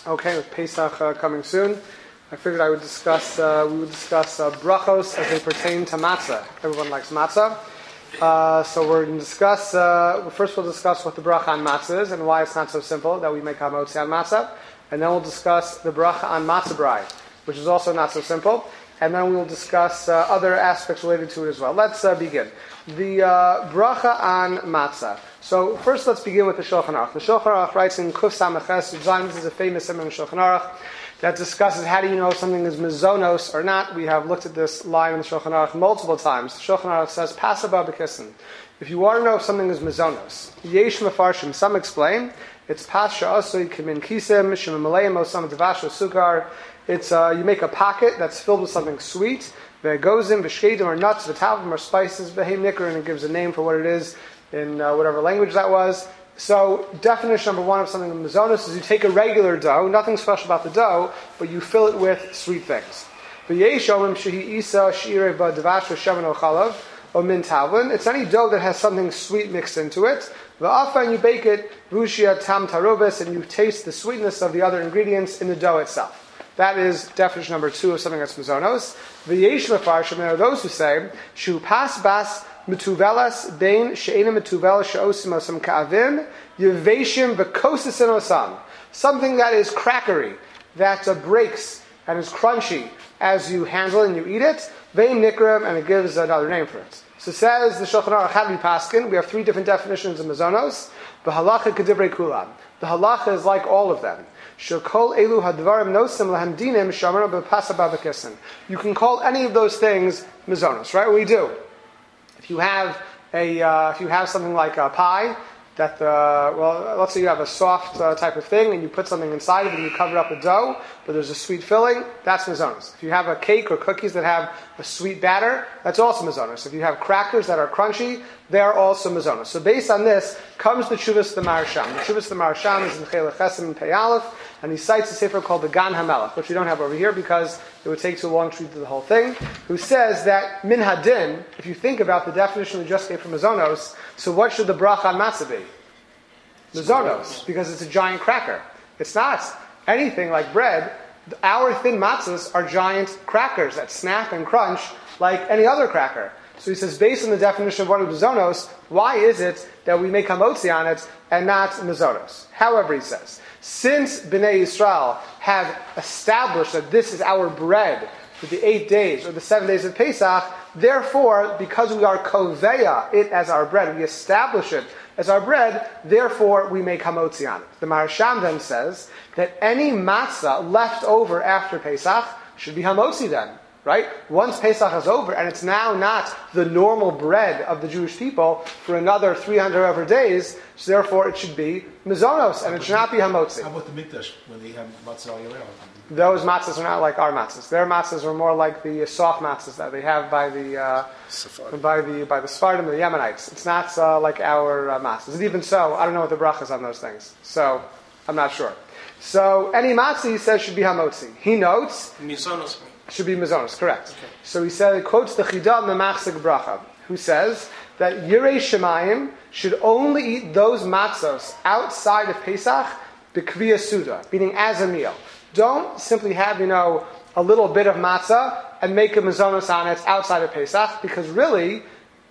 Okay, with Pesach coming soon, I figured we would discuss brachos as they pertain to matzah. Everyone likes matzah. So we're going to discuss, first we'll discuss what the bracha on matzah is and why it's not so simple that we make hamotzi on matzah. And then we'll discuss the bracha on matzah brei, which is also not so simple. And then we'll discuss other aspects related to it as well. Let's begin. The bracha on matzah. So first let's begin with the Shulchan Aruch. The Shulchan Aruch writes in Kuf Sameches Zayin, this is a famous section in the Shulchan Aruch, that discusses how do you know if something is mizonos or not. We have looked at this line in the Shulchan Aruch multiple times. The Shulchan Aruch says, Pasaba b'kissen. If you want to know if something is mizonos, yesh mefarshim, some explain, it's pas sha'asoi kimin kisim, shema maleim osam devash sukar. It's you make a pocket that's filled with something sweet, v'gozim, v'shkedim, or nuts, v'tavim, or spices, v'heim nikr, and it gives a name for what it is in whatever language that was. So, definition number one of something mizonos is you take a regular dough, nothing special about the dough, but you fill it with sweet things. It's any dough that has something sweet mixed into it. And you bake it, and you taste the sweetness of the other ingredients in the dough itself. That is definition number two of something that's mizonos. There are those who say, Shu pas bas Metuvelas bein she'ena metuvelas she'osim osam ka'avim yeveshim v'kosisin osam. Something that is crackery, that breaks and is crunchy as you handle it and you eat it. Vein nikram, and it gives another name for it. So says the Shulchan Aruch Hadvi Paskin. We have three different definitions of mizonos. The halacha kedivrei kulam. The halacha is like all of them. Shekol elu hadvarim nosim lahem dinim shamarna b'pasaba b'kissen. You can call any of those things mizonos, right? We do. If you have something like a pie, let's say you have a soft type of thing, and you put something inside of it, and you cover up the dough, but there's a sweet filling, that's mizonos. If you have a cake or cookies that have a sweet batter, that's also mizonos. If you have crackers that are crunchy, they are also mizonos. So based on this comes the Tshuvas the Maharsham. The Tshuvas the Maharsham is in Chelek Chesem and Pei Aleph, and he cites a sefer called the Gan HaMelech, which we don't have over here because it would take too long to read through the whole thing, who says that min hadin, if you think about the definition we just gave for mizonos, so what should the bracha on matzah be? Mizonos, because it's a giant cracker. It's not anything like bread. Our thin matzahs are giant crackers that snap and crunch like any other cracker. So he says, based on the definition of what is mizonos, why is it that we make hamotzi on it and not mizonos? However, he says, since Bnei Yisrael have established that this is our bread for the 8 days or the 7 days of Pesach, therefore, because we are koveya it as our bread, we establish it as our bread, therefore we make hamotzi on it. The Maharsham then says that any matzah left over after Pesach should be hamotzi then. Right? Once Pesach is over, and it's now not the normal bread of the Jewish people for another 300 other days, so therefore it should be mizonos, and it should not be hamotzi. How about the mikdash, when they have matzah all year round? Those matzahs are not like our matzahs. Their matzahs are more like the soft matzahs that they have by the Sephardim, the Yemenites. It's not like our matzahs. And even so, I don't know what the bracha is on those things, so I'm not sure. So any matzah, he says, should be hamotzi. He notes mizonos. Should be mizonos, correct. Okay. So he quotes the Chida Memachzik Bracha, who says that Yirei Shemayim should only eat those matzos outside of Pesach b'kviya suda, meaning as a meal. Don't simply have, a little bit of matzah and make a mizonos on it outside of Pesach, because really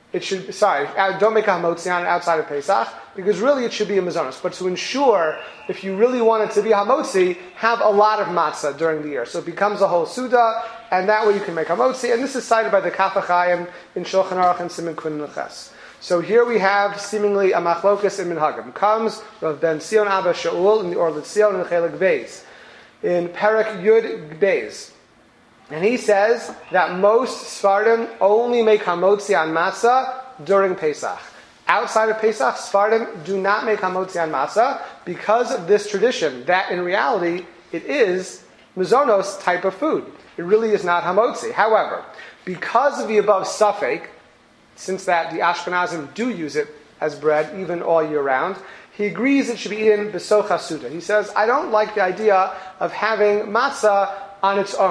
don't make a hamotzi on it outside of Pesach, because really it should be a mizonos. But to ensure, if you really want it to be hamotzi, have a lot of matzah during the year. So it becomes a whole suda, and that way you can make hamotzi. And this is cited by the Kaf HaChaim in Shulchan Aruch and Siman Kun Neches. So here we have seemingly a machlokas in Minhagim. Comes Rav Ben Sion Abba Shaul in the Or L'Tzion in the Chelek Beis, in Perek Yud Beis. And he says that most Sfardim only make hamotzi on matzah during Pesach. Outside of Pesach, Sfardim do not make hamotzi on matzah because of this tradition, that in reality, it is mizonos type of food. It really is not hamotzi. However, because of the above suffix, since that the Ashkenazim do use it as bread even all year round, he agrees it should be eaten b'socha suda. He says, I don't like the idea of having matzah on its own.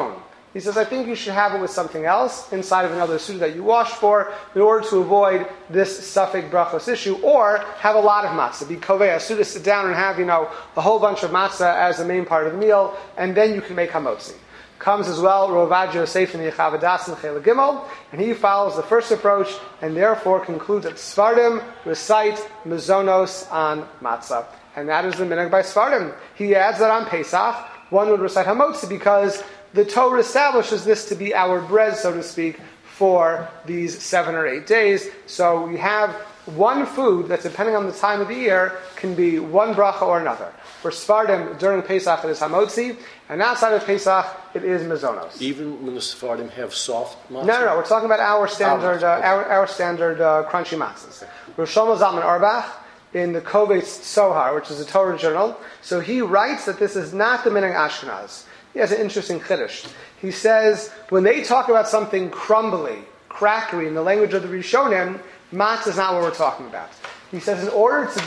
He says, I think you should have it with something else inside of another suda that you washed for in order to avoid this suffix brachos issue, or have a lot of matzah. Be kovei suda, sit down and have, a whole bunch of matzah as the main part of the meal, and then you can make hamotzi. Comes as well, Rav Yosef in the Yechavadas and Chela Gimel, and he follows the first approach, and therefore concludes that Sfardim recite Mizonos on matzah. And that is the minhag by Sfardim. He adds that on Pesach, one would recite hamotzi because the Torah establishes this to be our bread, so to speak, for these 7 or 8 days. So we have one food that, depending on the time of the year, can be one bracha or another. For Sephardim, during Pesach, it is hamotzi, and outside of Pesach, it is mezonos. Even when the Sephardim have soft matzah? No. We're talking about our standard, our standard crunchy matzahs. Rosh Shlomo Zalman Auerbach, in the Kovetz Sohar, which is a Torah journal, so he writes that this is not the minhag Ashkenaz. He has an interesting chiddush. He says, when they talk about something crumbly, crackery, in the language of the Rishonim, matzah is not what we're talking about. He says, in order to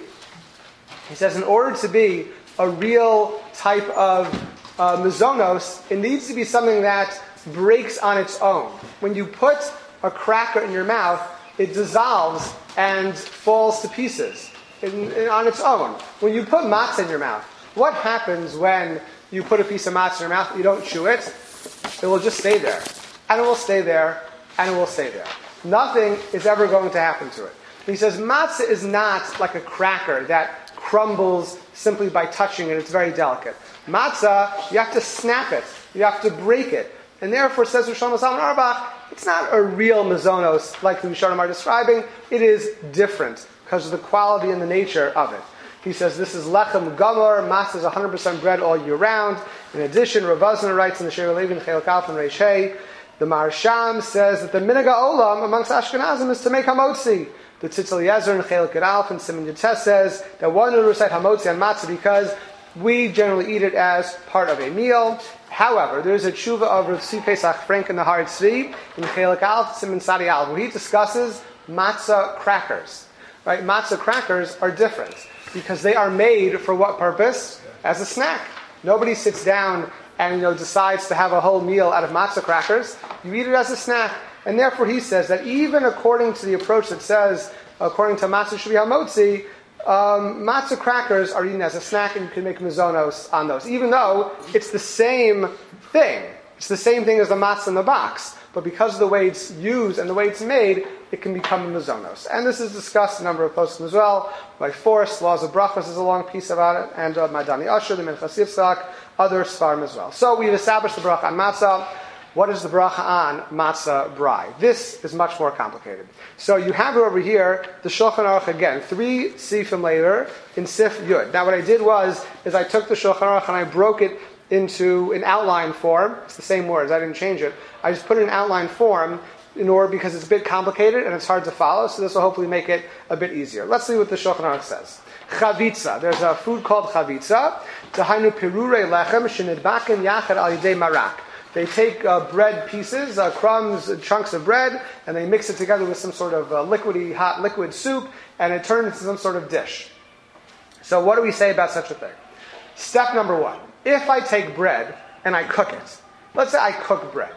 be a real type of mezonos, it needs to be something that breaks on its own. When you put a cracker in your mouth, it dissolves and falls to pieces on its own. When you put matzah in your mouth, what happens when you put a piece of matzah in your mouth, you don't chew it? It will just stay there. And it will stay there, and it will stay there. Nothing is ever going to happen to it. He says matzah is not like a cracker that crumbles simply by touching it. It's very delicate. Matzah, you have to snap it. You have to break it. And therefore, says Rosh Shlomo Zalman Auerbach, it's not a real mezonos like the Rishonim are describing. It is different because of the quality and the nature of it. He says this is lechem gamor, matzah is 100% bread all year round. In addition, Rav Vazner writes in the Shir Levi Chelek Aleph and Reish Hey, the Marsham says that the minhag olam amongst Ashkenazim is to make hamotzi. The Tzitz Eliezer in Chelek Aleph and Siman Yutes says that one would recite hamotzi on matzah because we generally eat it as part of a meal. However, there is a tshuva of Rav Tzvi Pesach Frank in the Har Tzvi in Chelek Aleph Siman Sadi Aleph, where he discusses matzah crackers. Right? Matzah crackers are different because they are made for what purpose? As a snack. Nobody sits down and decides to have a whole meal out of matzah crackers. You eat it as a snack. And therefore he says that even according to the approach that says, according to matzah should be hamotzi, matzah crackers are eaten as a snack and you can make mezonos on those. Even though it's the same thing. It's the same thing as the matzah in the box. But because of the way it's used and the way it's made, it can become a mezonos. And this is discussed in a number of poskim as well. By Force, Laws of Brachos is a long piece about it, and Madani Asher, the Minchas Yitzchak, other Sfarim as well. So we've established the bracha on matzah. What is the bracha on matzah brai? This is much more complicated. So you have over here the Shulchan Aruch again, 3 sifim later in Sif Yud. Now what I did is I took the Shulchan Aruch and I broke it into an outline form. It's the same words, I didn't change it. I just put it in outline form because it's a bit complicated and it's hard to follow, so this will hopefully make it a bit easier. Let's see what the Shulchan Aruch says. Chavitza. There's a food called chavitza. Tahainu pirurei lechem shenidbakim yachad al yidei marak. They take bread pieces, crumbs, chunks of bread, and they mix it together with some sort of liquidy, hot liquid soup, and it turns into some sort of dish. So what do we say about such a thing? Step number 1. If I take bread and I cook it, let's say I cook bread.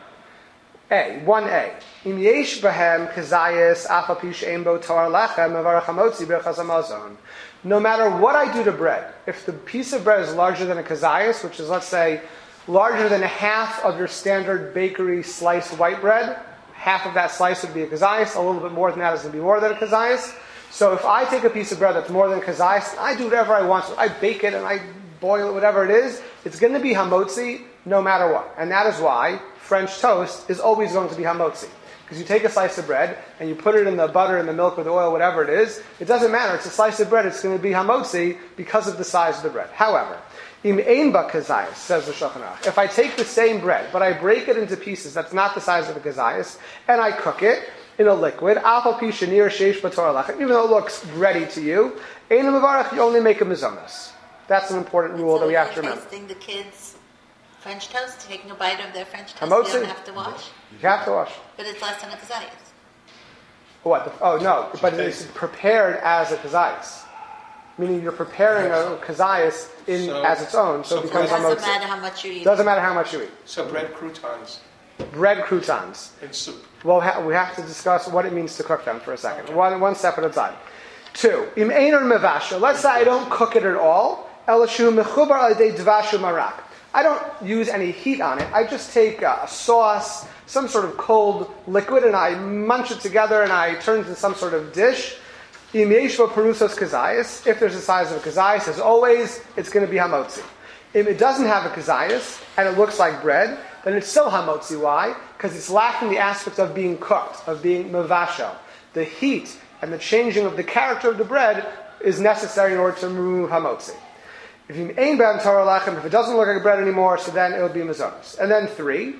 1A. Im yesh bahem kazayis afa pi she'ein bo tar lechem mevarach hamotzi berachas hamazon. No matter what I do to bread, if the piece of bread is larger than a kazayis, which is, let's say, larger than a half of your standard bakery sliced white bread, half of that slice would be a kazayis, a little bit more than that is going to be more than a kazayis. So if I take a piece of bread that's more than a kazayis, I do whatever I want. So I bake it and I boil it, whatever it is, it's going to be hamotzi no matter what. And that is why French toast is always going to be hamotzi. Because you take a slice of bread and you put it in the butter and the milk or the oil, whatever it is, it doesn't matter. It's a slice of bread. It's going to be hamotzi because of the size of the bread. However, im ein ba kazayis, says the Shulchan Aruch, if I take the same bread, but I break it into pieces that's not the size of a kazayis, and I cook it in a liquid, alpha pi shenir sheish b'torah lechem, even though it looks bready to you, ein mevarach, you only make a mezonos. That's an important rule that we have to remember. Tasting the kids French toast, taking a bite of their French toast, hamotzi? you don't have to wash? You have to wash. But it's less than a kazayas. What? No, but it's prepared as a kazayis. meaning you're preparing a kazayas as its own, so it It becomes doesn't hamotzi. matter how much you eat. Doesn't matter how much you eat. So bread croutons Bread croutons. and soup. Well, we have to discuss what it means to cook them for a second. One step at a time. 2. Im einor mevashel. Let's say I don't cook it at all. Elashu mechubar al yedei dvashu marak. I don't use any heat on it. I just take a sauce, some sort of cold liquid, and I munch it together and I turn it into some sort of dish. Im yeshva perusos kazayas. If there's the size of a kazayas, as always, it's going to be hamotzi. If it doesn't have a kazayas and it looks like bread, then it's still hamotzi. Why? Because it's lacking the aspect of being cooked, of being mevashel. The heat and the changing of the character of the bread is necessary in order to remove hamotzi. If it doesn't look like bread anymore, so then it will be mazonos. And then 3,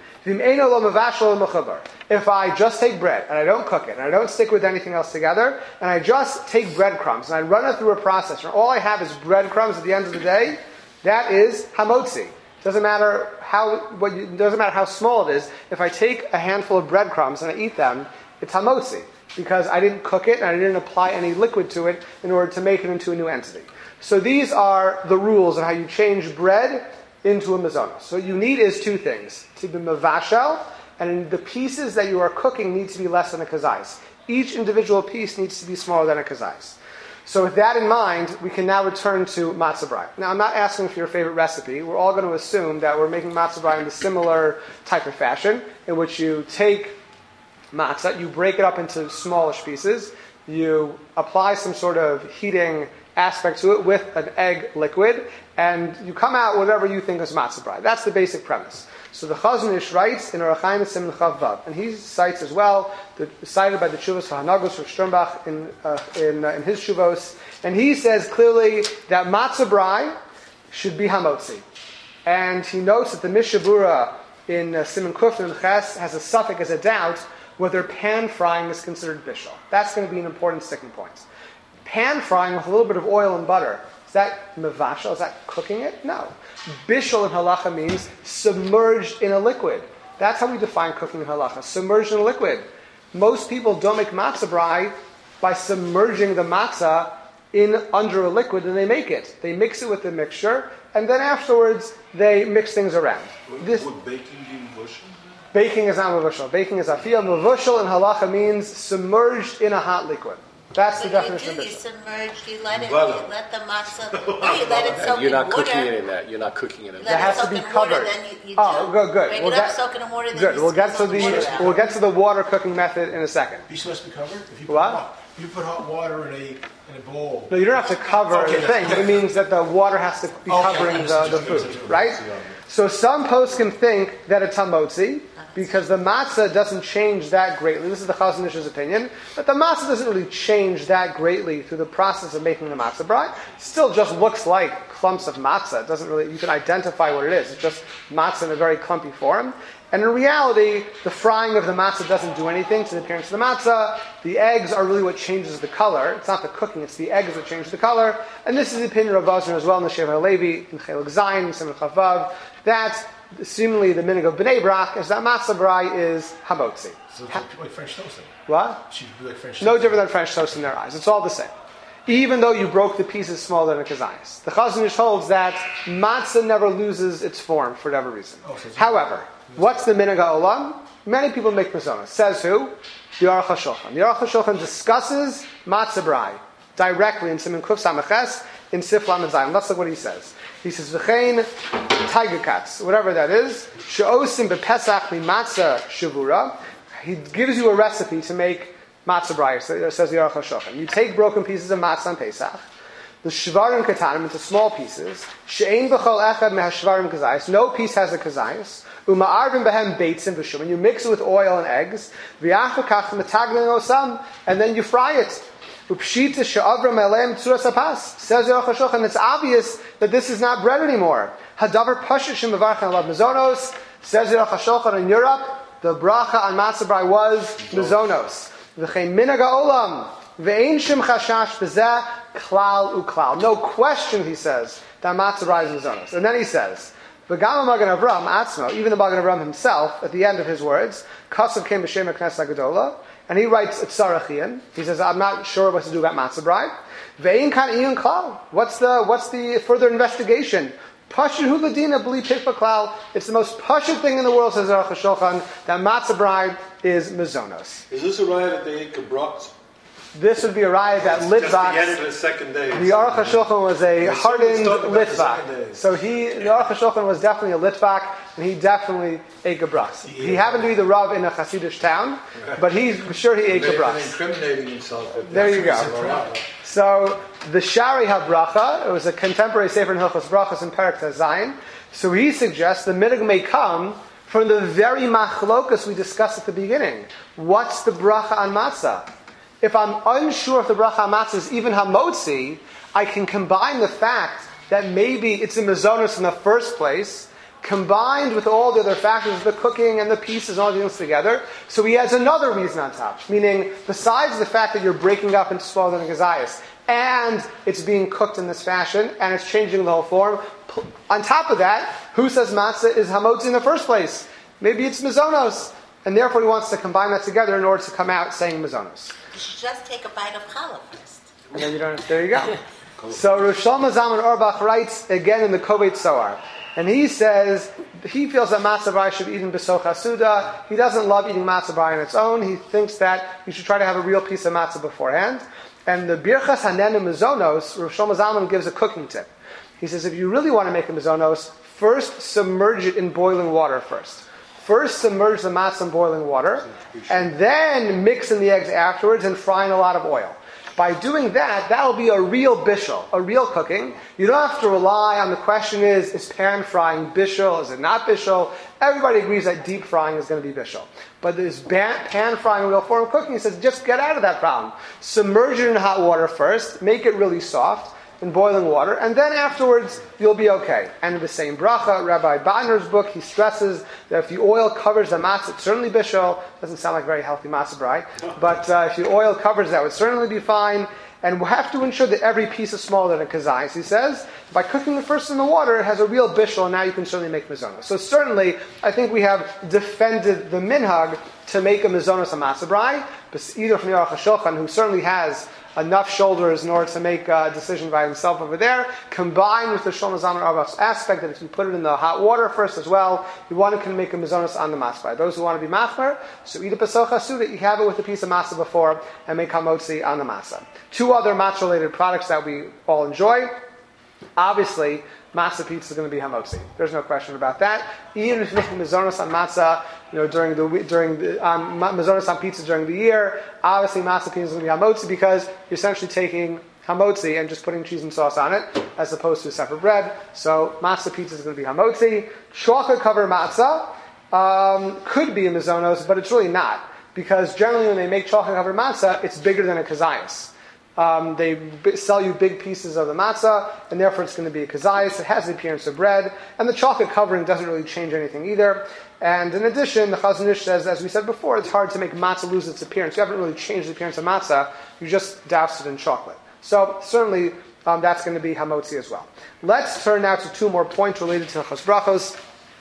if I just take bread and I don't cook it and I don't stick with anything else together and I just take breadcrumbs and I run it through a processor and all I have is breadcrumbs at the end of the day, that is hamotzi. Doesn't matter how small it is. If I take a handful of breadcrumbs and I eat them, it's hamotzi because I didn't cook it and I didn't apply any liquid to it in order to make it into a new entity. So these are the rules of how you change bread into a mazonos. So what you need is 2 things. To be mevashel, and the pieces that you are cooking need to be less than a kazais. Each individual piece needs to be smaller than a kazais. So with that in mind, we can now return to matzah brei. Now I'm not asking for your favorite recipe. We're all going to assume that we're making matzah brei in a similar type of fashion, in which you take matzah, you break it up into smallish pieces, you apply some sort of heating aspect to it with an egg liquid, and you come out whatever you think is matzah brei. That's the basic premise. So the Chazon Ish writes in Arachaim Siman Chav Vav, and he cites as well, cited by the Tshuvos Hanagos of Sternbach in his Tshuvos, and he says clearly that matzah brei should be hamotzi. And he notes that the Mishabura in Siman Kuf and Ches has a suffix as a doubt whether pan frying is considered bishul. That's going to be an important sticking point. Pan frying with a little bit of oil and butter, is that mevashel? Is that cooking it? No. Bishul in halacha means submerged in a liquid. That's how we define cooking in halacha, submerged in a liquid. Most people don't make matzah brei by submerging the matzah in under a liquid and they make it. They mix it with the mixture and then afterwards they mix things around. Would baking be muvushal? Baking is not mavushal. Baking is afiyah. Mavushal in halacha means submerged in a hot liquid. That's the definition of You bishul. submerge, you let the matzah, you let it soak in water. You're not cooking it in that. You're not cooking it in It that. has to be covered. Good. Break We'll it up, get- soak it in water, then Good. you We'll get to squeeze all the water out. we'll get to the water cooking method in a second. Are you supposed to be covered? If you What? You put hot water in a bowl. No, you don't have to cover Okay, the thing, but it means that the water has to be covering the food, right? So some poskim think that it's hamotzi because the matzah doesn't change that greatly. This is the Chazon Ish's opinion, but the matzah doesn't really change that greatly through the process of making the matzah brei. Still just looks like clumps of matzah. It doesn't really, you can identify what it is. It's just matzah in a very clumpy form. And in reality, the frying of the matzah doesn't do anything to the appearance of the matzah. The eggs are really what changes the color. It's not the cooking, it's the eggs that change the color. And this is the opinion of Vazner as well in the Sheva Halevi, in Chelik Zayin, in Siman Chav Vav, that seemingly the minig of Bnei Brak is that matzah brei is hamotzi. So it's like French toast then. What? Should be like French toast. No different than French toast in their eyes. It's all the same. Even though you broke the pieces smaller than a kazayas. The Chazon Ish holds that matzah never loses its form for whatever reason. However, what's the minig ha'olam? Many people make mazonos. Says who? The Aruch HaShulchan. The Aruch HaShulchan discusses matzah brei directly in Siman Kuf Samaches in Sif Lamed Zayin. Let's look what he says. He says, "V'chein tiger cats, whatever that is, she'osim bepesach mi matzah shavura." He gives you a recipe to make matzah brei. Says the Aruch HaShulchan. You take broken pieces of matzah on Pesach, the shvarim katanim into small pieces. She'ein b'chol echad mehashvarim kazayis. No piece has a kazayis. Uma'arvim behem beitzim v'shum. And you mix it with oil and eggs. V'yachakach metagnin osam. And then you fry it. Upshita she'avram elem tzuras hapas. Says the Aruch HaShulchan. It's obvious that this is not bread anymore. Hadavar pashut shem mevarchen alav mezonos. Says the Aruch HaShulchan. In Europe, the bracha on matzah brei was mezonos. V'chein minag ha'olam. Ve'ein shem chashash b'zeh klal uklal. No question, he says, that matzah brei is mezonos. And then he says, V'gam Magen Avram atzmo, even the Magen Avram himself, at the end of his words, Kasav came b'shem HaKnesset HaGedola, and he writes at Sarachian. He says, I'm not sure what to do about matzah brei. Ve'in kan iyun klal. What's the further investigation? Pashut hu ladina b'li pikva klal. It's the most pashut thing in the world, says Aruch HaShulchan, that matzah bride is mezonos. Is this a riot that they ate kabrot? This would be a riot that Just the end Litvak. of the second day. The Aruch HaShulchan was a Yes, hardened someone's talking about the second Litvak. day. So the Aruch HaShulchan was definitely a Litvak, and he definitely ate kabras. He happened to be the Rav in a Hasidic town, but he's sure he ate May have been kabras. incriminating himself. There you go. So the Shari HaBracha, it was a contemporary sefer in Hilchos Brachos in Perek Zayin. So he suggests the minhag may come from the very machlokas we discussed at the beginning. What's the bracha on matzah? If I'm unsure if the bracha on matzah is even hamotzi, I can combine the fact that maybe it's a mezonos in the first place, combined with all the other factors, the cooking and the pieces and all the things together. So he adds another reason on top, meaning besides the fact that you're breaking up into smaller than a gazayas, and it's being cooked in this fashion, and it's changing the whole form, on top of that, who says matzah is hamotzi in the first place? Maybe it's mezonos. And therefore he wants to combine that together in order to come out saying mezonos. You should just take a bite of challah first. And then you don't. There you go. So Rosh Shlomo Zalman Auerbach writes again in the Kovet Zohar, and he says he feels that matzah b'rai should be eaten b'socha suda. He doesn't love eating matzah b'rai on its own. He thinks that you should try to have a real piece of matzah beforehand. And the Birchas Hanenu Mezonos, Rosh Shlomo Zalman gives a cooking tip. He says if you really want to make a mezonos, first submerge it in boiling water first. First submerge the matzah in boiling water, and then mix in the eggs afterwards and fry in a lot of oil. By doing that, that will be a real bishul, a real cooking. You don't have to rely on the question is pan frying bishul, is it not bishul? Everybody agrees that deep frying is going to be bishul. But this pan frying real form cooking, he says just get out of that problem. Submerge it in hot water first, make it really soft, in boiling water, and then afterwards you'll be okay. And in the same bracha, Rabbi Badner's book, he stresses that if the oil covers the matzah, it's certainly bishul. Doesn't sound like very healthy matzah b'rai, but if the oil covers that, would certainly be fine. And we'll have to ensure that every piece is smaller than a kazayis. He says, by cooking it first in the water, it has a real bishul, and now you can certainly make mezonos. So certainly, I think we have defended the minhag to make a mezonos a matzah b'rai, but either from the Aruch HaShulchan, who certainly has enough shoulders in order to make a decision by himself over there, combined with the Shlomo Zalman Auerbach's aspect that if you put it in the hot water first as well, you want to make a mezonos on the matzah. Those who want to be machmer, so eat a pesocha suda, you have it with a piece of matzah before, and make hamotzi on the matzah. Two other matzah-related products that we all enjoy. Obviously, matzah pizza is going to be hamotzi. There's no question about that. Even if you make mezonos on matzah, during the mezonos on pizza during the year, obviously matzah pizza is going to be hamotzi because you're essentially taking hamotzi and just putting cheese and sauce on it, as opposed to a separate bread. So matzah pizza is going to be hamotzi. Chocolate covered matzah could be a mezonos, but it's really not, because generally when they make chocolate covered matzah, it's bigger than a kazayas. They sell you big pieces of the matzah, and therefore it's going to be a kazayas. It has the appearance of bread, and the chocolate covering doesn't really change anything either. And in addition, the Chazon Ish says, as we said before, it's hard to make matzah lose its appearance. You haven't really changed the appearance of matzah, you just doused it in chocolate. So certainly that's going to be hamotzi as well. Let's turn now to two more points related to Chos Brachos.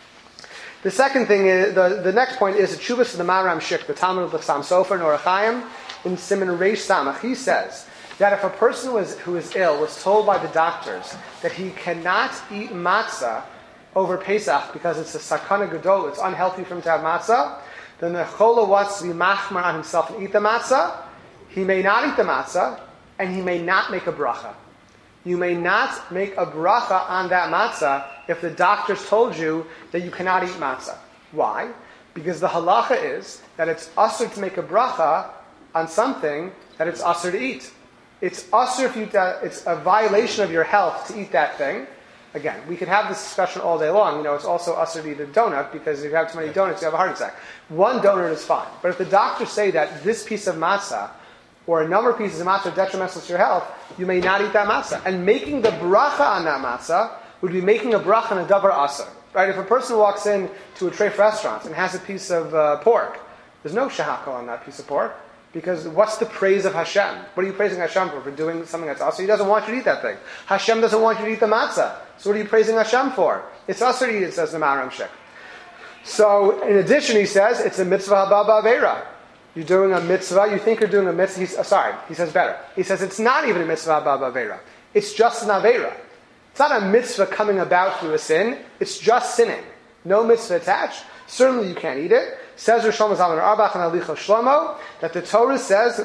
The second thing is, the next point is a tshuvas to the Maram Shik, the Talmud of the Chassam Sofer in Orach Chaim, in Siman Reish Samach. He says that if a person who is ill was told by the doctors that he cannot eat matzah over Pesach because it's a sakana gadol, it's unhealthy for him to have matzah, then the chola wants to be machmar on himself and eat the matzah. He may not eat the matzah, and he may not make a bracha. You may not make a bracha on that matzah if the doctors told you that you cannot eat matzah. Why? Because the halacha is that it's asur to make a bracha on something that it's asur to eat. It's asur if you it's a violation of your health to eat that thing. Again, we could have this discussion all day long. It's also asur to eat a donut, because if you have too many donuts, you have a heart attack. One donut is fine. But if the doctors say that this piece of matzah or a number of pieces of matzah are detrimental to your health, you may not eat that matzah. And making the bracha on that matzah would be making a bracha on a davar asur. Right? If a person walks in to a treif restaurant and has a piece of pork, there's no shahakal on that piece of pork. Because what's the praise of Hashem? What are you praising Hashem for doing something that's asur? He doesn't want you to eat that thing. Hashem doesn't want you to eat the matzah. So what are you praising Hashem for? It's asur to eat, it says the Maram Shik. So in addition, he says, it's a mitzvah haba ba'avera. You're doing a mitzvah. You think you're doing a mitzvah. He says better. He says it's not even a mitzvah ba'avera. It's just an avera. It's not a mitzvah coming about through a sin. It's just sinning. No mitzvah attached. Certainly you can't eat it. Says Rosh Shlomo Zalman Auerbach and Alicha Shlomo that the Torah says,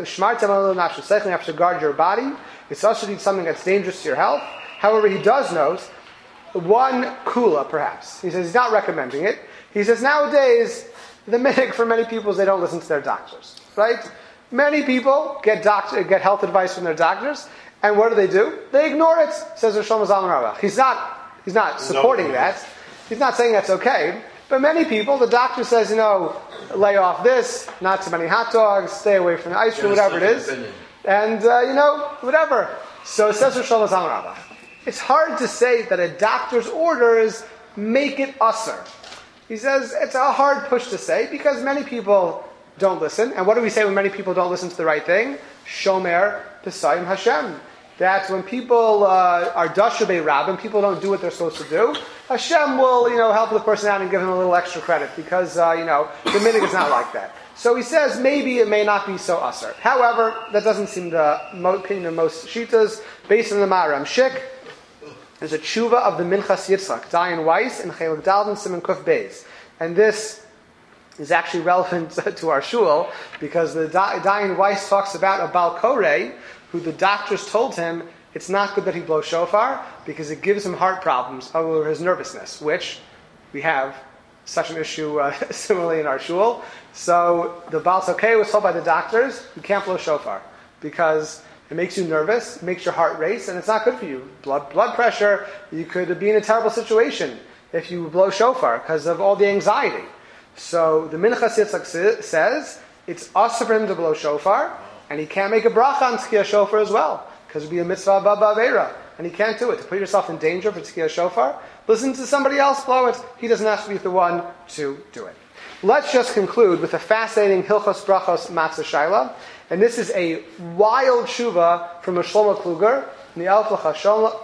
you have to guard your body. It's also to eat something that's dangerous to your health. However, he does note one kula, perhaps. He says he's not recommending it. He says nowadays, the minhag for many people is they don't listen to their doctors. Right? Many people get health advice from their doctors, and what do? They ignore it, says Rosh Shlomo Zalman Auerbach. He's not supporting that. He's not saying that's okay. But many people, the doctor says, lay off this, not too many hot dogs, stay away from the ice cream, whatever it is. And, whatever. So it says Rosh Shlomo Zalman Auerbach. It's hard to say that a doctor's orders make it usser. He says it's a hard push to say because many people don't listen. And what do we say when many people don't listen to the right thing? Shomer Pesayim Hashem. That when people are dashabei rabbim, people don't do what they're supposed to do, Hashem will, help the person out and give him a little extra credit because, the minhag is not like that. So he says maybe it may not be so usher. However, that doesn't seem the opinion of most shitas. Based on the Maharam Shik, there's a tshuva of the Minchas Yitzchak, Dayan Weiss, and Chelik Dalton, Simon Kuf Beis. And this is actually relevant to our shul because the Dayan Weiss talks about a Bal Koreh who the doctors told him it's not good that he blows shofar because it gives him heart problems over his nervousness, which we have such an issue similarly in our shul. So the Baal Sokeh was told by the doctors, you can't blow shofar because it makes you nervous, it makes your heart race, and it's not good for you. Blood pressure, you could be in a terrible situation if you blow shofar because of all the anxiety. So the Minchas Yitzchak says it's also for him to blow shofar, and he can't make a bracha on Tzkiya Shofar as well, because it would be a mitzvah ba'avera, and he can't do it. To put yourself in danger for Tzkiya Shofar, listen to somebody else blow it. He doesn't have to be the one to do it. Let's just conclude with a fascinating Hilchos Brachos Matzah Shaila, and this is a wild tshuva from a Shlomo Kluger in the Elef L'Chashlomo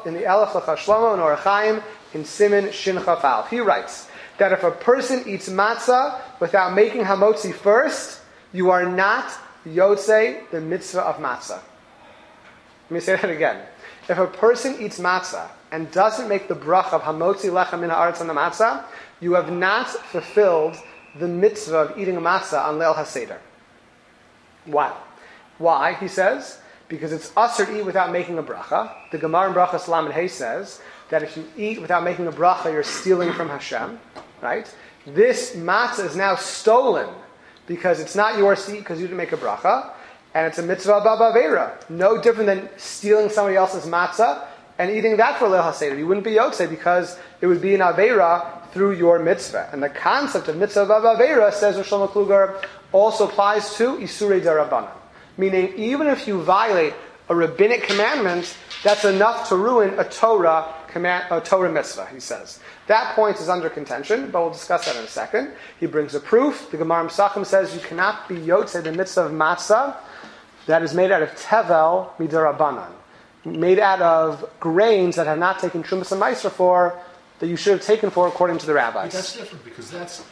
and Orach Chaim in Siman Shin Chaf Aleph. He writes that if a person eats matzah without making hamotzi first, you are not Yotzei, the mitzvah of matzah. Let me say that again. If a person eats matzah and doesn't make the bracha of hamotzi lechem min haaretz on the matzah, you have not fulfilled the mitzvah of eating a matzah on Leil HaSeder. Why? Why? He says, because it's usher to eat without making a bracha. The Gemara in Brachas Lamed Hey says that if you eat without making a bracha, you're stealing from Hashem. Right? This matzah is now stolen because it's not yours to eat because you didn't make a bracha, and it's a mitzvah ba'avera. No different than stealing somebody else's matzah and eating that for Leil HaSeder. You wouldn't be yotzei because it would be an avera through your mitzvah. And the concept of mitzvah ba'avera, says Rosh Shlomo Kluger, also applies to Isurei Darabanan. Meaning, even if you violate a rabbinic commandment, that's enough to ruin a Torah mitzvah, he says. That point is under contention, but we'll discuss that in a second. He brings a proof. The Gemara Pesachim says you cannot be yotzei the mitzvah of matzah that is made out of tevel midarabanan, made out of grains that have not taken trumas and meiser for, that you should have taken for according to the rabbis. But that's different because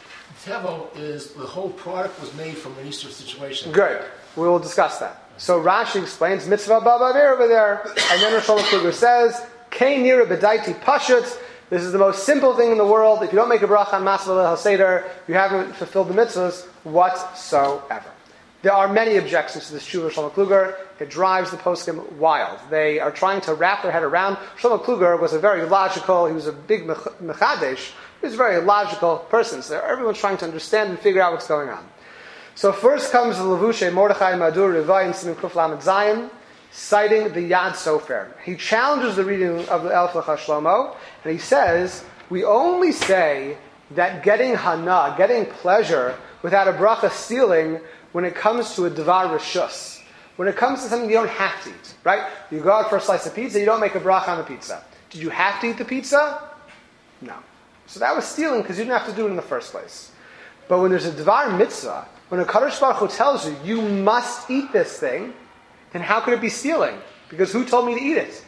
tevel is the whole product was made from an Easter situation. Good. We will discuss that. So Rashi explains mitzvah ba'avera over there, and then Rosh Hashanah says Kein nira b'daiti pashut. This is the most simple thing in the world. If you don't make a bracha on Matzah Leil HaSeder, you haven't fulfilled the mitzvahs whatsoever. There are many objections to this tshuva of Shlomo Kluger. It drives the poskim wild. They are trying to wrap their head around. Shlomo Kluger was a very logical, he was a big mechadesh, he was a very logical person. So everyone's trying to understand and figure out what's going on. So first comes the Levushe Mordechai Madur Rivai in Siman Kuf Lamed Zayin, citing the Yad Sofer. He challenges the reading of the Elef L'Chashlomo, and he says, we only say that getting hana, getting pleasure, without a bracha stealing, when it comes to a devar rishus. When it comes to something you don't have to eat, right? You go out for a slice of pizza, you don't make a bracha on the pizza. Did you have to eat the pizza? No. So that was stealing because you didn't have to do it in the first place. But when there's a devar mitzvah, when a Kadosh Baruch Hu tells you, you must eat this thing, then how could it be stealing? Because who told me to eat it?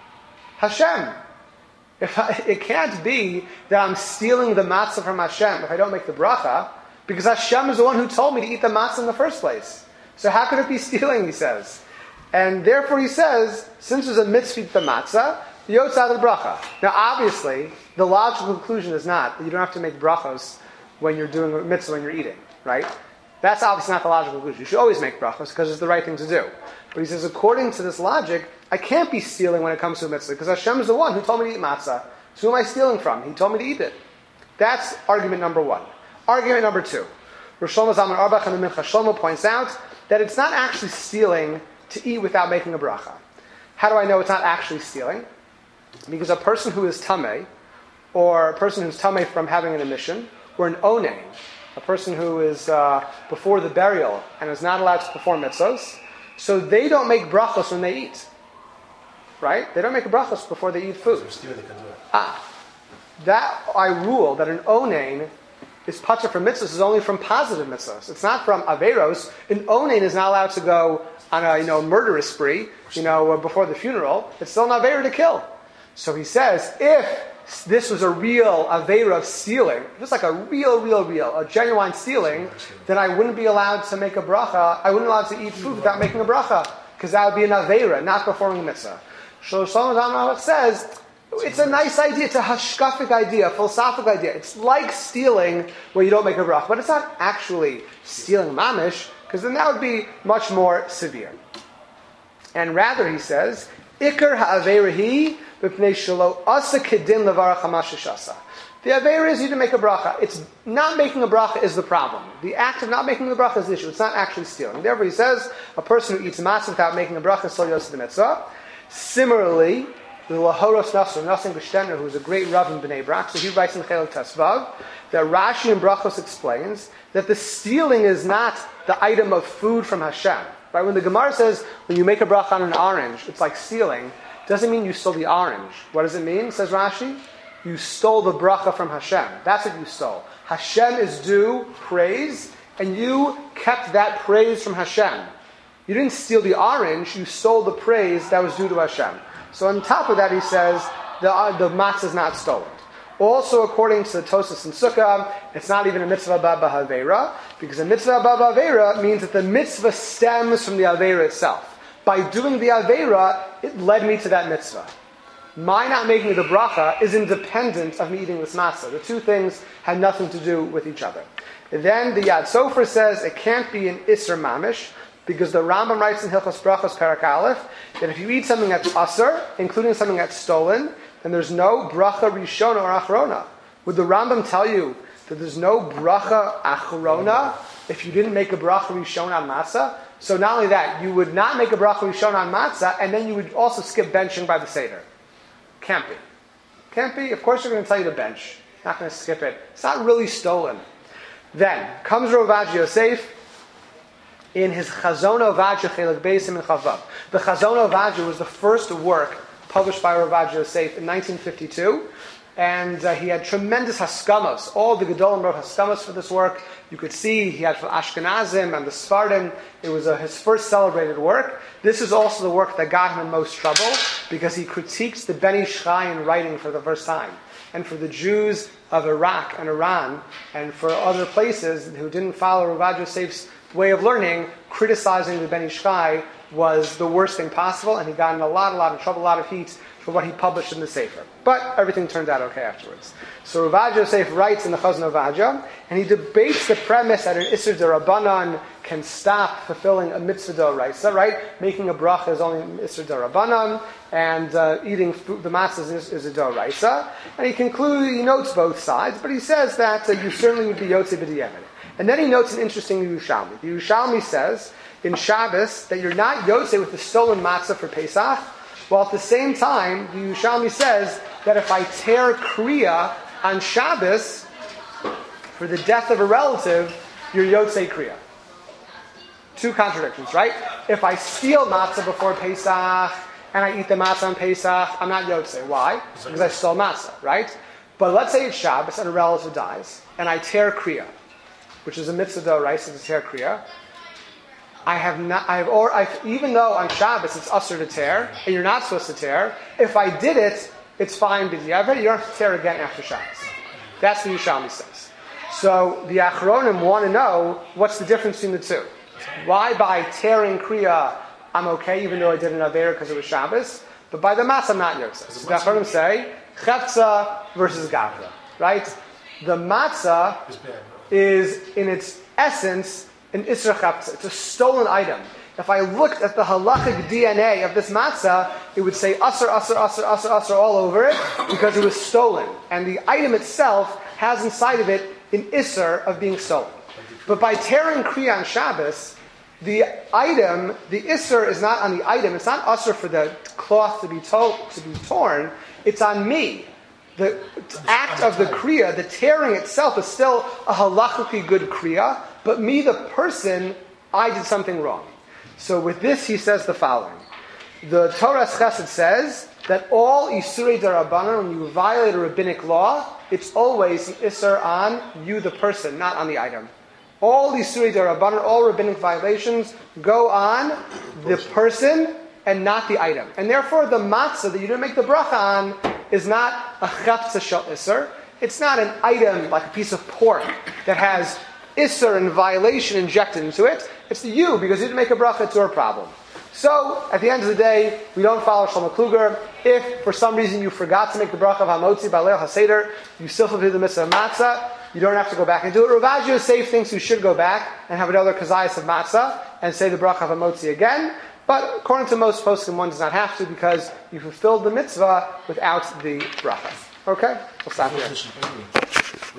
Hashem. It can't be that I'm stealing the matzah from Hashem if I don't make the bracha. Because Hashem is the one who told me to eat the matzah in the first place. So how could it be stealing, he says. And therefore he says, since there's a mitzvah to eat the matzah, yotz out of the bracha. Now obviously, the logical conclusion is not that you don't have to make brachos when you're doing a mitzvah, when you're eating, right? That's obviously not the logical conclusion. You should always make brachos because it's the right thing to do. But he says, according to this logic, I can't be stealing when it comes to a mitzvah because Hashem is the one who told me to eat matzah. So who am I stealing from? He told me to eat it. That's argument number one. Argument number two. Rosh Shlomo Zalman Auerbach and the Mincha Shlomo points out that it's not actually stealing to eat without making a bracha. How do I know it's not actually stealing? Because a person who is tamei, or a person who's tamei from having an emission, or an onein, a person who is before the burial and is not allowed to perform mitzvos, so they don't make brachos when they eat. Right? They don't make a brachos before they eat food. That I rule that an onein is patur from mitzvahs is only from positive mitzvahs. It's not from averos. An onein is not allowed to go on a murderous spree, before the funeral. It's still an avera to kill. So he says, if this was a real avera of stealing, just like a a genuine stealing, then I wouldn't be allowed to make a bracha. I wouldn't be allowed to eat food without making a bracha, because that would be an avera, not performing a mitzvah. So Shlomo Zalman Auerbach says, it's a nice idea, it's a hashkafic idea, a philosophical idea. It's like stealing where you don't make a bracha, but it's not actually stealing mamish, because then that would be much more severe. And rather, he says, Ikar ha'averahi b'pnei shelo asa kedin levarach hamashishasa. The avera is you to make a bracha. It's not making a bracha is the problem. The act of not making the bracha is the issue. It's not actually stealing. Therefore, he says, a person who eats matzah without making a bracha is still yosef the mitzvah. Similarly, the Lahoros Nasser, Nassim Gestener, who is a great Rav in Bnei Brak, so he writes in Chelek Tesvav that Rashi in Brachos explains that the stealing is not the item of food from Hashem. Right? When the Gemara says, when you make a bracha on an orange, it's like stealing, doesn't mean you stole the orange. What does it mean, says Rashi? You stole the bracha from Hashem. That's what you stole. Hashem is due praise, and you kept that praise from Hashem. You didn't steal the orange, you stole the praise that was due to Hashem. So on top of that, he says, the matzah is not stolen. Also, according to the Tosas and Sukkah, it's not even a mitzvah b'havera, because a mitzvah b'havera means that the mitzvah stems from the avera itself. By doing the avera, it led me to that mitzvah. My not making the bracha is independent of me eating this matzah. The two things had nothing to do with each other. And then the Yad Sofer says it can't be an Isser Mamish, because the Rambam writes in Hilchos Brachos Parak Aleph that if you eat something that's Asr, including something that's stolen, then there's no bracha rishona or achrona. Would the Rambam tell you that there's no bracha achrona if you didn't make a bracha rishona on matzah? So not only that, you would not make a bracha rishona on matzah, and then you would also skip benching by the Seder. Can't be. Can't be. Of course, you're going to tell you to bench. Not going to skip it. It's not really stolen. Then comes Rav Ovadia Yosef in his Chazon Ovadia Chelik Beisim and Chavav. The Chazon Ovadia was the first work published by Rav Ovadia Yosef in 1952, and he had tremendous haskamas. All the Gedolim wrote haskamas for this work. You could see he had for Ashkenazim and the Sfardim. It was his first celebrated work. This is also the work that got him in most trouble, because he critiques the Ben Ish Chai in writing for the first time. And for the Jews of Iraq and Iran, and for other places who didn't follow Rav Ovadia Yosef's way of learning, criticizing the Ben Ish Chai was the worst thing possible, and he got in a lot of trouble, a lot of heat for what he published in the Sefer. But everything turned out okay afterwards. So Rav Ovadia Yosef writes in the Chazon Ovadia, and he debates the premise that an Isser D'Rabbanan can stop fulfilling a mitzvah d'oraisa, right? Making a bracha is only Isser D'Rabbanan, and eating food, the matzah is a d'oraisa. And he notes both sides, but he says that you certainly would be Yotze B'di'evet. And then he notes an interesting Yerushalmi. The Yerushalmi says in Shabbos that you're not Yotze with the stolen matzah for Pesach, while at the same time, the Yerushalmi says that if I tear Kriya on Shabbos for the death of a relative, you're Yotze Kriya. Two contradictions, right? If I steal matzah before Pesach and I eat the matzah on Pesach, I'm not Yotze. Why? Because I stole matzah, right? But let's say it's Shabbos and a relative dies, and I tear Kriya, which is a mitzvah d'oraisa to tear kriya. Even though on Shabbos it's usher to tear, and you're not supposed to tear, if I did it, it's fine b'di'evet. You don't have to tear again after Shabbos. That's what Yerushalmi says. So the Achronim want to know what's the difference between the two. Why by tearing Kriya I'm okay, even though I did an Aveira because it was Shabbos, but by the Matzah I'm not Yotzei. So the Achronim say Chefza versus Gavra, right? The Matzah is in its essence an Isra Chefza. It's a stolen item. If I looked at the halachic DNA of this matzah, it would say asr, asr, asr, asr, asr all over it because it was stolen. And the item itself has inside of it an isser of being stolen. But by tearing Kriya on Shabbos, the item, the isser is not on the item. It's not asr for the cloth to be torn. It's on me. The act of the Kriya, the tearing itself is still a halachically good Kriya, but me, the person, I did something wrong. So with this, he says the following. The Torah's Chesed says that all Isurei Darabanan, when you violate a rabbinic law, it's always an Isser on you, the person, not on the item. All Isurei Darabanan, all rabbinic violations go on the person and not the item. And therefore, the matzah that you didn't make the bracha on is not a Chefza Shel Isser. It's not an item like a piece of pork that has Isser and violation injected into it. It's you, because you didn't make a bracha, it's your problem. So, at the end of the day, we don't follow Shlomo Kluger. If, for some reason, you forgot to make the bracha of Hamotzi Baleil HaSeder, you still fulfill the mitzvah of matzah, you don't have to go back and do it. Rav Asher Seif thinks you should go back and have another kazayas of matzah and say the bracha of Hamotzi again. But according to most poskim, one does not have to because you fulfilled the mitzvah without the bracha. Okay? We'll stop here.